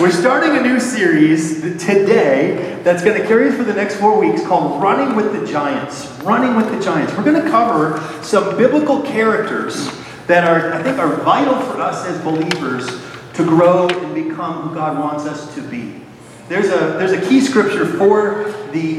We're starting a new series today that's going to carry us for the next 4 weeks called Running with the Giants. Running with the Giants. We're going to cover some biblical characters that I think are vital for us as believers to grow and become who God wants us to be. There's a key scripture for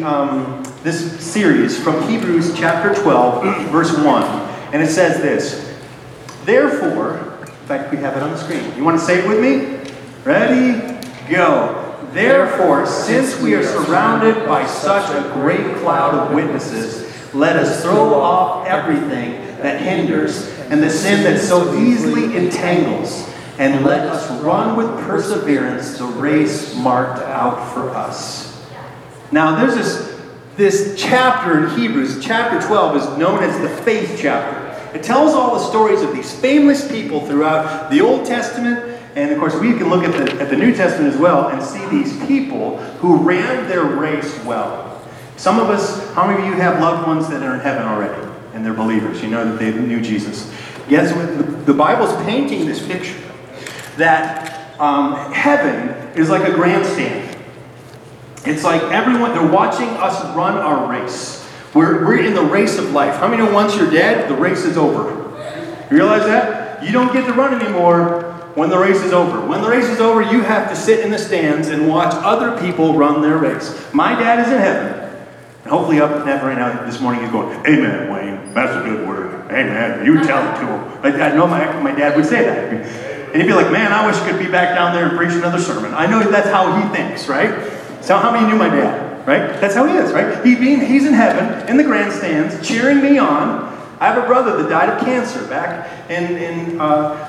this series from Hebrews chapter 12, verse 1. And it says this: Therefore, in fact, we have it on the screen. You want to say it with me? Ready? Go. Therefore, since we are surrounded by such a great cloud of witnesses, let us throw off everything that hinders and the sin that so easily entangles, and let us run with perseverance the race marked out for us. Now, there's this chapter in Hebrews, chapter 12, is known as the faith chapter. It tells all the stories of these famous people throughout the Old Testament. And of course, we can look at the New Testament as well and see these people who ran their race well. Some of us, how many of you have loved ones that are in heaven already? And they're believers. You know that they knew Jesus. Yes, the Bible's painting this picture that heaven is like a grandstand. It's like everyone, they're watching us run our race. We're in the race of life. How many know once you're dead, the race is over? You realize that? You don't get to run anymore when the race is over. When the race is over, you have to sit in the stands and watch other people run their race. My dad is in heaven. And hopefully up in heaven right now this morning he's going, "Amen, Wayne. That's a good word. Amen. You tell it to him." I know my dad would say that. And he'd be like, "Man, I wish I could be back down there and preach another sermon." I know that's how he thinks, right? So how many knew my dad, right? That's how he is, right? He's in heaven, in the grandstands, cheering me on. I have a brother that died of cancer back in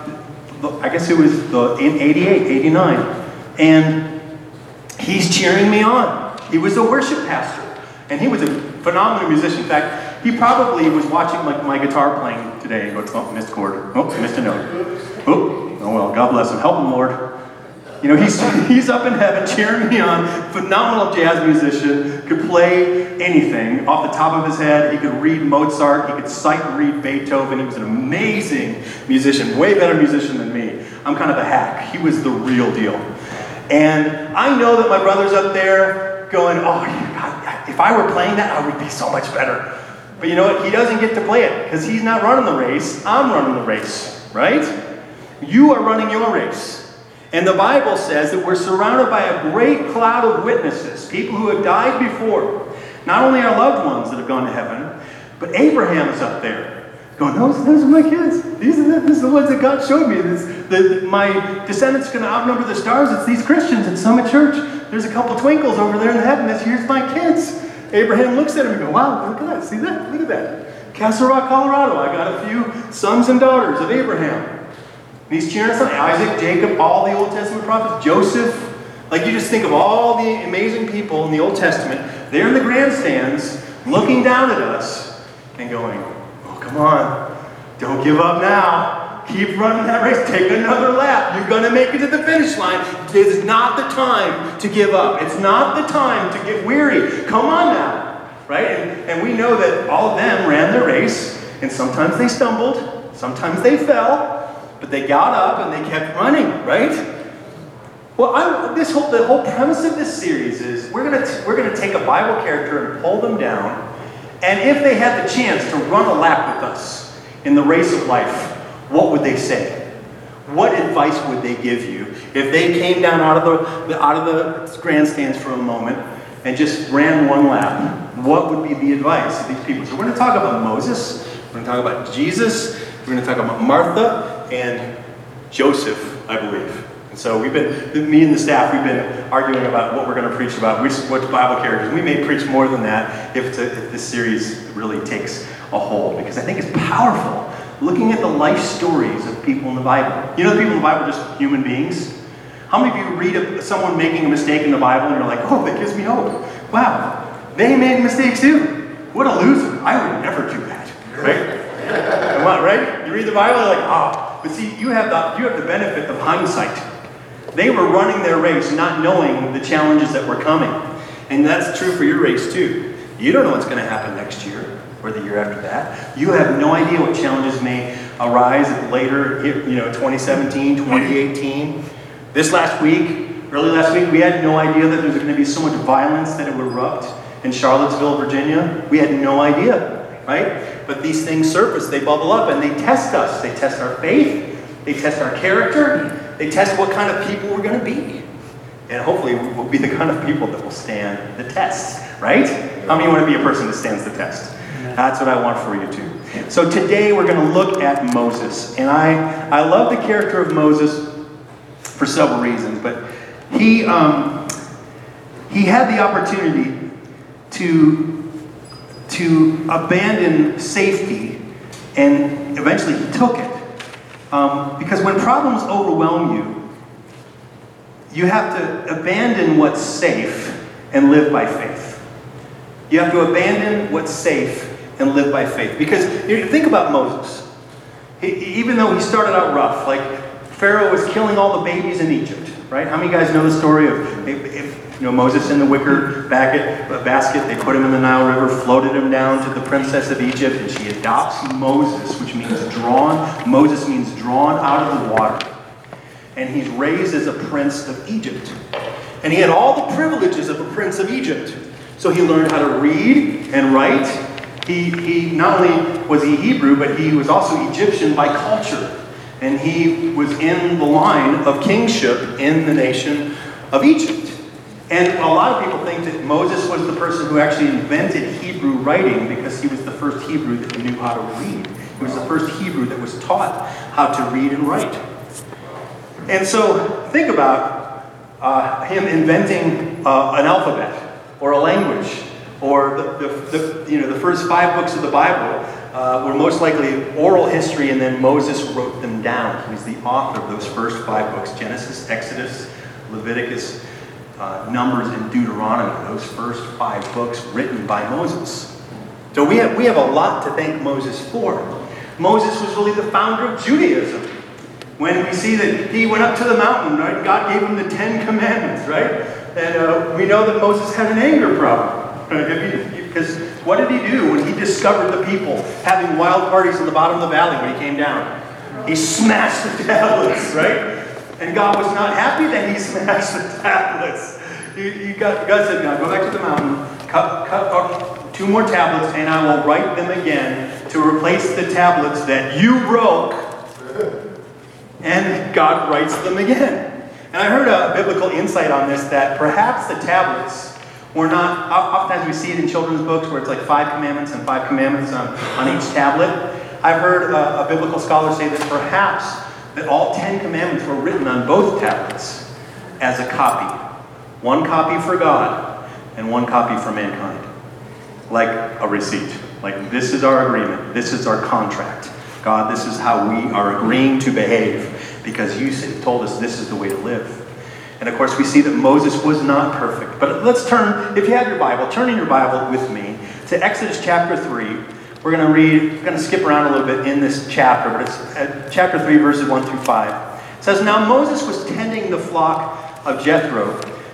I guess it was in 88, 89. And he's cheering me on. He was a worship pastor. And he was a phenomenal musician. In fact, he probably was watching like my guitar playing today and goes, "Oh, missed chord. Oh, missed a note. Oh well, God bless him. Help him, Lord." You know, he's up in heaven cheering me on. Phenomenal jazz musician. Could play anything off the top of his head. He could read Mozart. He could sight read Beethoven. He was an amazing musician. Way better musician than me. I'm kind of a hack. He was the real deal. And I know that my brother's up there going, "Oh, God, if I were playing that, I would be so much better." But you know what? He doesn't get to play it because he's not running the race. I'm running the race, right? You are running your race. And the Bible says that we're surrounded by a great cloud of witnesses, people who have died before. Not only our loved ones that have gone to heaven, but Abraham is up there going, those are my kids. These are the ones that God showed me. My descendants are going to outnumber the stars. It's these Christians at Summit Church. There's a couple twinkles over there in heaven. Here's my kids. Abraham looks at him and goes, "Wow, look at that. See that? Look at that. Castle Rock, Colorado. I got a few sons and daughters of Abraham." And he's cheering us on. Isaac, Jacob, all the Old Testament prophets, Joseph. Like, you just think of all the amazing people in the Old Testament. They're in the grandstands looking down at us and going, "Oh, come on. Don't give up now. Keep running that race. Take another lap. You're going to make it to the finish line. This is not the time to give up. It's not the time to get weary. Come on now." Right? And we know that all of them ran their race. And sometimes they stumbled. Sometimes they fell. But they got up and they kept running, right? Well, the whole premise of this series is we're gonna take a Bible character and pull them down, and if they had the chance to run a lap with us in the race of life, what would they say? What advice would they give you if they came down out of the grandstands for a moment and just ran one lap? What would be the advice of these people? So we're going to talk about Moses. We're going to talk about Jesus. We're going to talk about Martha and Joseph, I believe. And so me and the staff, we've been arguing about what we're going to preach about, which Bible characters. We may preach more than that if this series really takes a hold, because I think it's powerful looking at the life stories of people in the Bible. You know, the people in the Bible are just human beings. How many of you read of someone making a mistake in the Bible and you're like, "Oh, that gives me hope. Wow, they made mistakes too. What a loser. I would never do that." Right? Right? You read the Bible, you're like, "Oh." But see, you have the benefit of hindsight. They were running their race not knowing the challenges that were coming. And that's true for your race too. You don't know what's going to happen next year or the year after that. You have no idea what challenges may arise later, 2017, 2018. This last week, Early last week, we had no idea that there was going to be so much violence that it would erupt in Charlottesville, Virginia. We had no idea, right? But these things surface, they bubble up, and they test us. They test our faith. They test our character. They test what kind of people we're going to be. And hopefully we'll be the kind of people that will stand the test, right? How many want to be a person that stands the test? That's what I want for you too. So today we're going to look at Moses. And I love the character of Moses for several reasons. But he had the opportunity to abandon safety, and eventually he took it. Because when problems overwhelm you, you have to abandon what's safe and live by faith. You have to abandon what's safe and live by faith. Because think about Moses. Even though he started out rough, like Pharaoh was killing all the babies in Egypt, right? How many guys know the story of Moses in the wicker basket? They put him in the Nile River, floated him down to the princess of Egypt, and she adopts Moses, which means drawn. Moses means drawn out of the water. And he's raised as a prince of Egypt. And he had all the privileges of a prince of Egypt. So he learned how to read and write. He not only was he Hebrew, but he was also Egyptian by culture. And he was in the line of kingship in the nation of Egypt. And a lot of people think that Moses was the person who actually invented Hebrew writing because he was the first Hebrew that knew how to read. He was the first Hebrew that was taught how to read and write. And so think about him inventing an alphabet or a language, or the first 5 books of the Bible were most likely oral history, and then Moses wrote them down. He's the author of those first 5 books: Genesis, Exodus, Leviticus, Numbers, and Deuteronomy. Those first 5 books written by Moses. So we have a lot to thank Moses for. Moses was really the founder of Judaism. When we see that he went up to the mountain, right? God gave him the 10 Commandments, right? And we know that Moses had an anger problem. Right? Because what did he do when he discovered the people having wild parties in the bottom of the valley when he came down? He smashed the tablets, right? And God was not happy that he smashed the tablets. God said, "Now go back to the mountain, cut up 2 more tablets, and I will write them again to replace the tablets that you broke." And God writes them again. And I heard a biblical insight on this, that perhaps the tablets were not, oftentimes we see it in children's books where it's like 5 commandments and 5 commandments on each tablet. I've heard a biblical scholar say that perhaps that all 10 commandments were written on both tablets as a copy. 1 copy for God and 1 copy for mankind. Like a receipt. Like, this is our agreement. This is our contract. God, this is how we are agreeing to behave because you told us this is the way to live. And of course, we see that Moses was not perfect. But let's turn, if you have your Bible, turn in your Bible with me to Exodus chapter 3. We're going to skip around a little bit in this chapter, but it's chapter 3, verses 1 through 5. It says, "Now Moses was tending the flock of Jethro,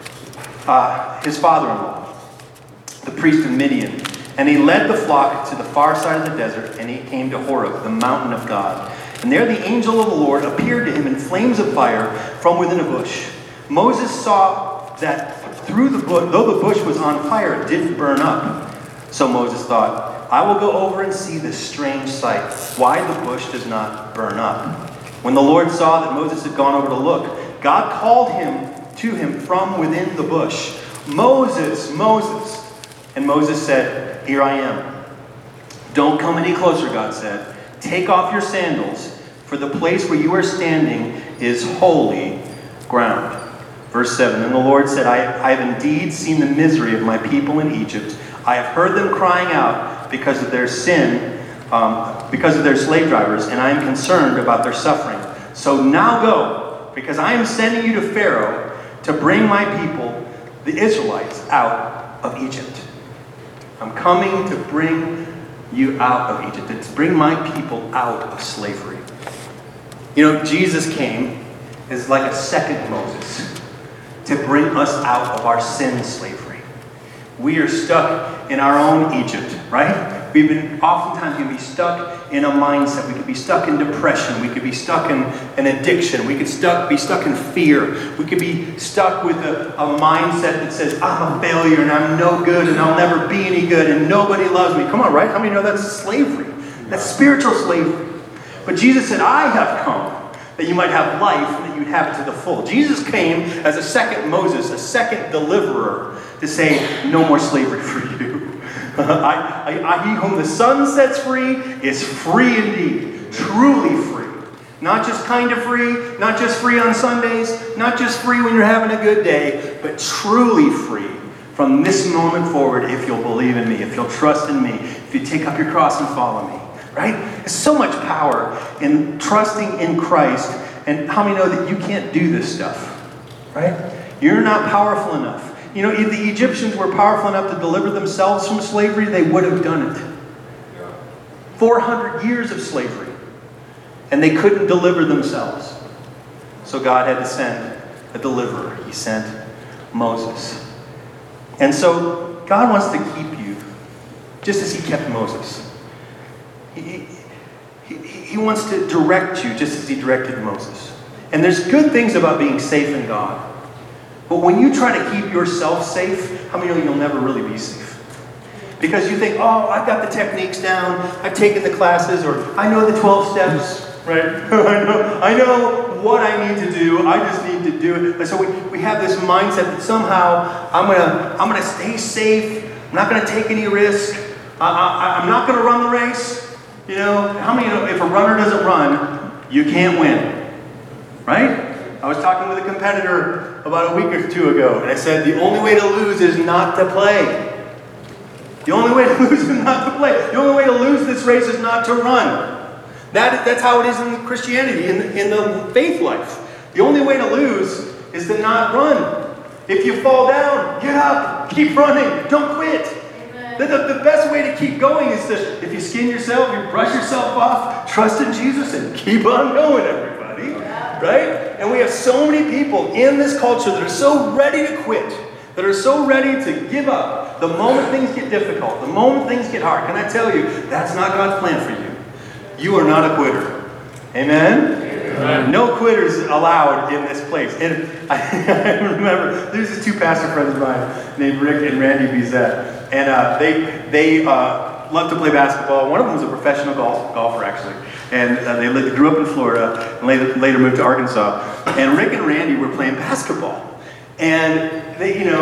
his father-in-law, the priest of Midian. And he led the flock to the far side of the desert, and he came to Horeb, the mountain of God. And there the angel of the Lord appeared to him in flames of fire from within a bush. Moses saw that through the bush, though the bush was on fire, it didn't burn up. So Moses thought, I will go over and see this strange sight, why the bush does not burn up. When the Lord saw that Moses had gone over to look, God called to him from within the bush, Moses, Moses. And Moses said, Here I am. Don't come any closer, God said. Take off your sandals, for the place where you are standing is holy ground. Verse 7, And the Lord said, I have indeed seen the misery of my people in Egypt. I have heard them crying out because of their sin, because of their slave drivers, and I am concerned about their suffering. So now go, because I am sending you to Pharaoh to bring my people, the Israelites, out of Egypt. I'm coming to bring you out of Egypt, to bring my people out of slavery. You know, Jesus came as like a second Moses to bring us out of our sin slavery. We are stuck in our own Egypt, right? Oftentimes, we can be stuck in a mindset. We could be stuck in depression. We could be stuck in an addiction. We could be stuck in fear. We could be stuck with a mindset that says, I'm a failure and I'm no good and I'll never be any good and nobody loves me. Come on, right? How many know that's slavery? That's spiritual slavery. But Jesus said, I have come that you might have life and that you'd have it to the full. Jesus came as a second Moses, a second deliverer, to say, no more slavery for you. He whom the Son sets free is free indeed, truly free. Not just kind of free, not just free on Sundays, not just free when you're having a good day, but truly free from this moment forward if you'll believe in me, if you'll trust in me, if you take up your cross and follow me. Right? There's so much power in trusting in Christ. And how many know that you can't do this stuff? Right? You're not powerful enough. You know, if the Egyptians were powerful enough to deliver themselves from slavery, they would have done it. 400 years of slavery. And they couldn't deliver themselves. So God had to send a deliverer. He sent Moses. And so God wants to keep you just as he kept Moses. He wants to direct you just as he directed Moses. And there's good things about being safe in God. But when you try to keep yourself safe, how many know you'll never really be safe? Because you think, oh, I've got the techniques down, I've taken the classes, or I know the 12 steps, right? I know what I need to do, I just need to do it. And so we have this mindset that somehow I'm gonna stay safe, I'm not gonna take any risk, I'm not gonna run the race. You know, how many know if a runner doesn't run, you can't win, right? I was talking with a competitor about a week or two ago, and I said, the only way to lose is not to play. The only way to lose is not to play. The only way to lose this race is not to run. That's how it is in Christianity, in the faith life. The only way to lose is to not run. If you fall down, get up, keep running, don't quit. The best way to keep going is to, if you skin yourself, you brush yourself off, trust in Jesus, and keep on going, everybody. Right? And we have so many people in this culture that are so ready to quit, that are so ready to give up the moment things get difficult, the moment things get hard. Can I tell you, that's not God's plan for you. You are not a quitter. Amen? Amen. No quitters allowed in this place. And I remember, there's these two pastor friends of mine named Rick and Randy Bizet. And they love to play basketball. One of them was a professional golfer, actually. And they grew up in Florida and later moved to Arkansas. And Rick and Randy were playing basketball. And they kind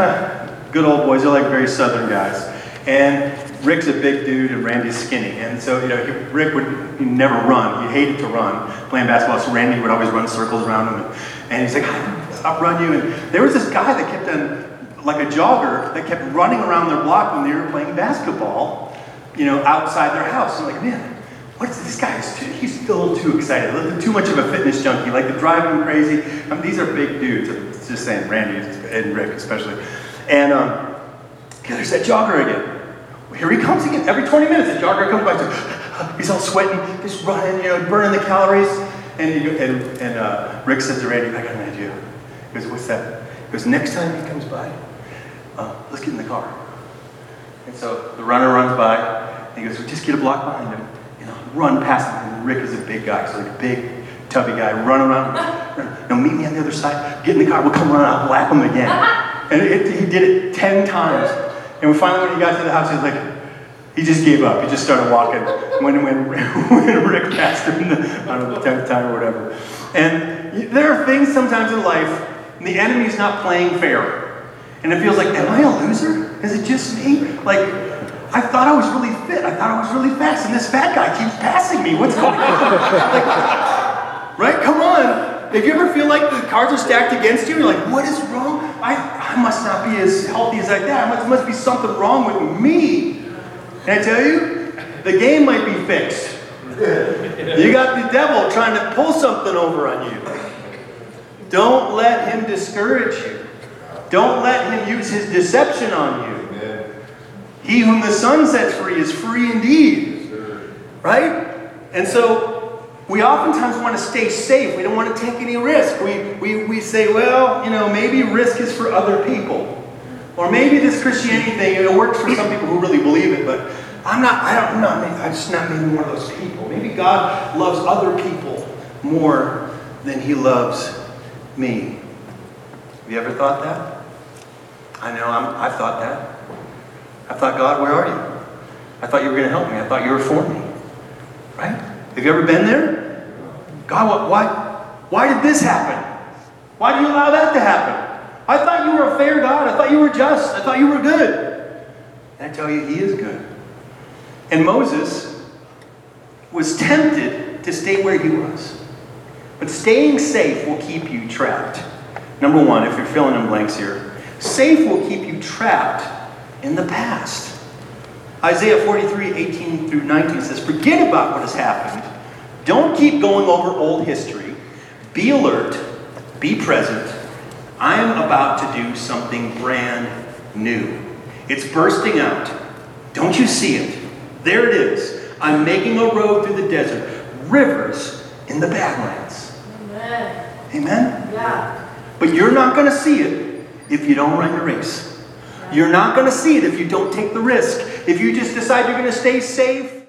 of good old boys. They're like very southern guys. And Rick's a big dude and Randy's skinny. And so, Rick would never run. He hated to run playing basketball. So Randy would always run circles around him. And he's like, I'll run you. And there was this guy that kept on, like a jogger, that kept running around their block when they were playing basketball, outside their house. I'm like, man, what's this guy? He's a little too excited, too much of a fitness junkie, like to drive him crazy. These are big dudes. I'm just saying, Randy and Rick especially. And there's that jogger again. Here he comes again. Every 20 minutes, the jogger comes by. He's all sweating, just running, burning the calories. And Rick says to Randy, I got an idea. He goes, what's that? He goes, next time he comes by, let's get in the car. And so the runner runs by, and he goes, well, just get a block behind him, run past him. And Rick is a big guy, so like a big, tubby guy, run around. Now meet me on the other side, get in the car, we'll come run out, lap him again. And he did it 10 times. And finally, when he got to the house, he just gave up. He just started walking when Rick passed him the 10th time or whatever. And there are things sometimes in life, the enemy's not playing fair. And it feels like, am I a loser? Is it just me? Like, I thought I was really fit. I thought I was really fast. And this fat guy keeps passing me. What's going on? Right? Come on. If you ever feel like the cards are stacked against you, you're like, what is wrong? I must not be as healthy as I think. There must be something wrong with me. Can I tell you? The game might be fixed. You got the devil trying to pull something over on you. Don't let him discourage you. Don't let him use his deception on you. He whom the Son sets free is free indeed. Right? And so we oftentimes want to stay safe. We don't want to take any risk. We say, well, maybe risk is for other people. Or maybe this Christianity thing, it works for some people who really believe it, but I'm just not maybe one of those people. Maybe God loves other people more than he loves me. Have you ever thought that? I know, I've thought that. I thought, God, where are you? I thought you were going to help me. I thought you were for me. Right? Have you ever been there? God, why did this happen? Why do you allow that to happen? I thought you were a fair God. I thought you were just. I thought you were good. And I tell you, he is good. And Moses was tempted to stay where he was. But staying safe will keep you trapped. Number one, if you're filling in blanks here, safe will keep you trapped in the past. Isaiah 43, 18 through 19 says, forget about what has happened. Don't keep going over old history. Be alert. Be present. I am about to do something brand new. It's bursting out. Don't you see it? There it is. I'm making a road through the desert. Rivers in the Badlands. Amen. Amen? Yeah. But you're not going to see it if you don't run your race. You're not going to see it if you don't take the risk. If you just decide you're going to stay safe